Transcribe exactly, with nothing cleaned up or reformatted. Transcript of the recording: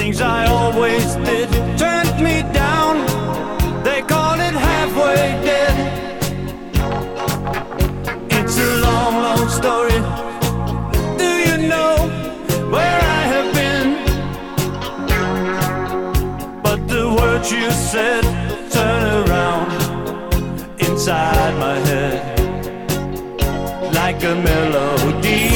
things I always did turned me down. They call it halfway dead. It's a long, long story. Do you know where I have been? But the words you said turn around inside my head like a melody.